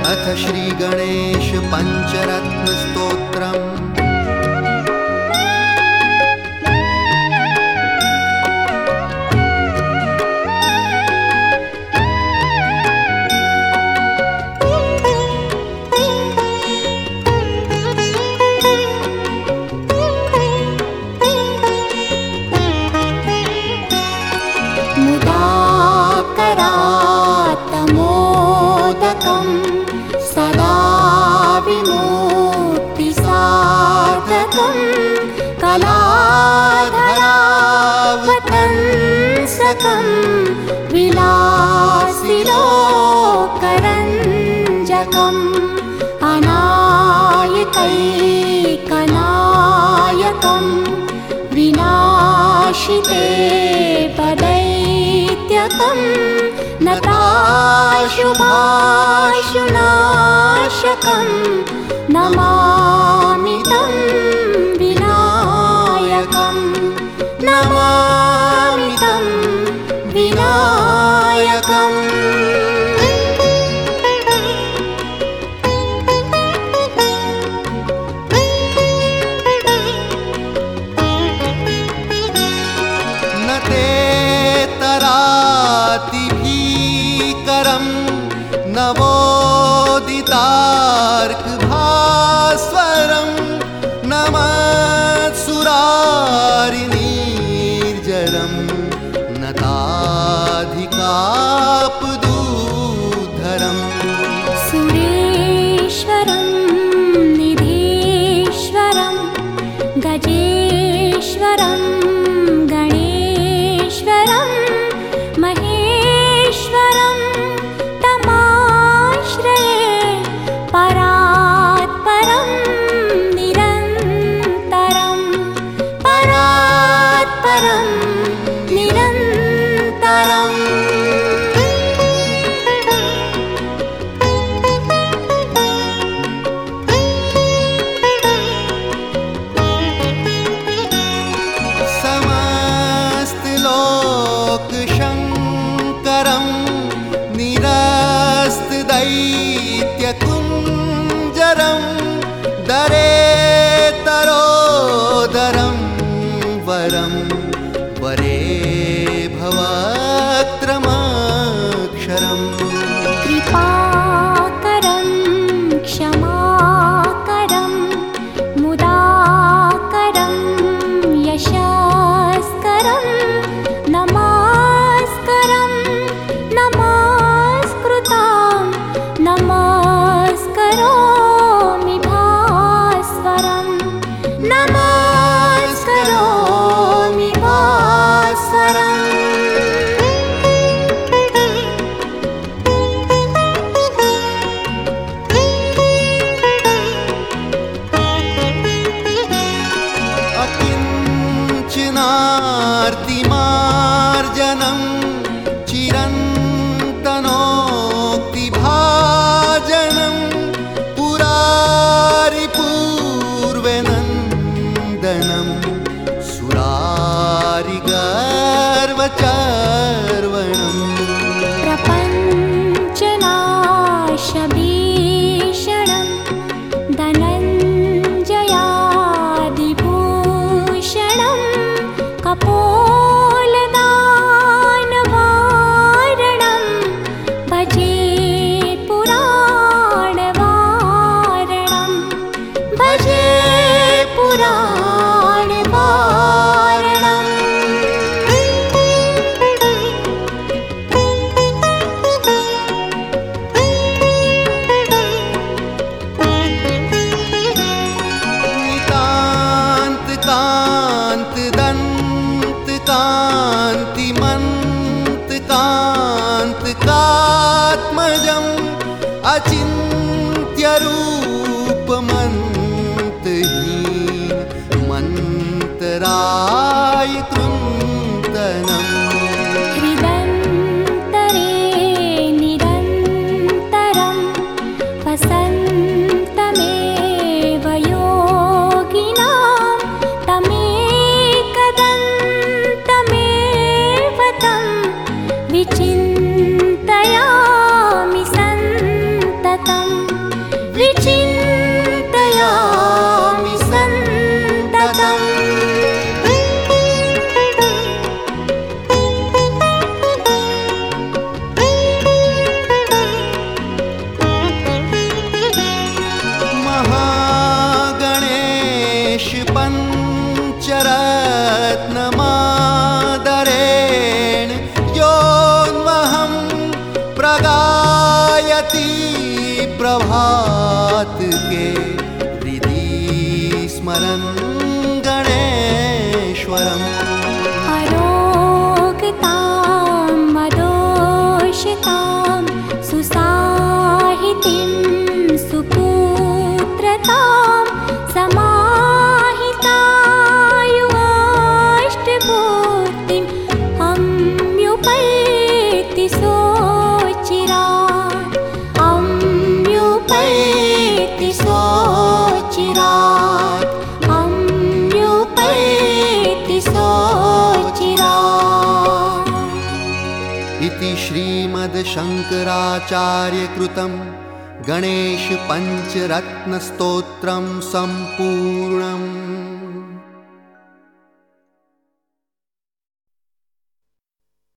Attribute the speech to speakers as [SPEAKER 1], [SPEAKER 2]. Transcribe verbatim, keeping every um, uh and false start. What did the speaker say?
[SPEAKER 1] अथ श्री गणेश पंचरत्न स्तोत्रम्।
[SPEAKER 2] सदा विमुक्तिसाधकं कलाधरावतंसकं विलासिलोकरञ्जकम् अनायकैकनायकं विनाशिते पदैत्यकम् नताशुभाशुनाशकं नमामि तं विनायकं नमामि तं विनायकम्।
[SPEAKER 1] न ते तराति नवोदितार्कभास्वरं नमत्सुरारिनीर्जरं नताधिकापदूधरम्।
[SPEAKER 2] सुरेश्वरं निधीश्वरं गजेश्वरं गणेश्वरं महेश्वरं परात्परं निरन्तरं परात्परं निरन्तरम्।
[SPEAKER 1] समस्तलोकशङ्करं निरस्तदैत्यकुञ्जरं दरेतरोदरं वरं वरे भवत्रमक्षरम्।
[SPEAKER 2] कृपाकरं क्षमाकरं मुदाकरं यशस्करं नमस्करं नमस्कृतं नमस्करोमि भास्वरं नमस्करोमि भास्वरम्।
[SPEAKER 1] अकिञ्चनार्तिमार्जनं चिरन्तनोक्तिभाजनं पुरारिपूर्वनन्दनं सुरारिगर्वचर्वणम्।
[SPEAKER 2] प्रपञ्चनाशभीषणं धनञ्जयादिभूषणं कपोलदानवारणं भजे पुराणवारणं भजे पुराणवारणम्।
[SPEAKER 1] नितान्तकान्तिकान्तिमन्तकान्तिकात्मजम् अचिन्त्यरूपमन्तहीन मन्तराय कृन्तनम्।
[SPEAKER 2] हृदन्तरे निरन्तरं वसन्तमेव योगिनां तमेकदन्तमेव तं विचिन्तयामि सन्ततम्।
[SPEAKER 1] जगायति प्रभात के हृदि स्मरन् गणेश्वरम्
[SPEAKER 2] अरोगतां मदोषितां सुसाहितीं सुपुत्रतां समाहितायुष्टपूर्तिं अम्युपैति सोचिरात् अम्युपैति सोचिरात् अम्युपैति सोचिरात्
[SPEAKER 1] इति श्रीमद्शङ्कराचार्यकृतं गणेशपञ्चरत्नस्तोत्रं सम्पूर्णम्।